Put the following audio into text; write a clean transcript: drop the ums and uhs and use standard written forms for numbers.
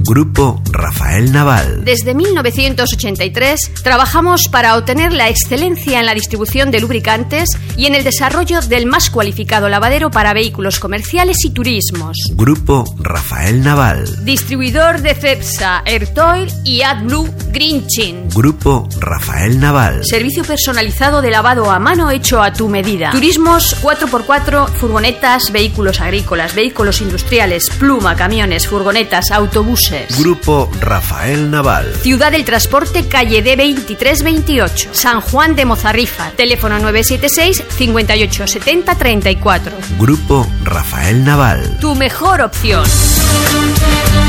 Grupo Rafael Naval. Desde 1983 trabajamos para obtener la excelencia en la distribución de lubricantes y en el desarrollo del más cualificado lavadero para vehículos comerciales y turismos. Grupo Rafael Naval. Distribuidor de Cepsa, Airtoil y AdBlue Green Chin. Grupo Rafael Naval. Servicio personalizado de lavado a mano hecho a tu medida. Turismos 4x4, furgonetas, vehículos agrícolas, vehículos industriales, pluma, camiones, furgonetas, autobuses. Grupo Rafael Naval. Ciudad del Transporte, calle D 2328, San Juan de Mozarrifa. Teléfono 976 58 70 34. Grupo Rafael Naval. Tu mejor opción.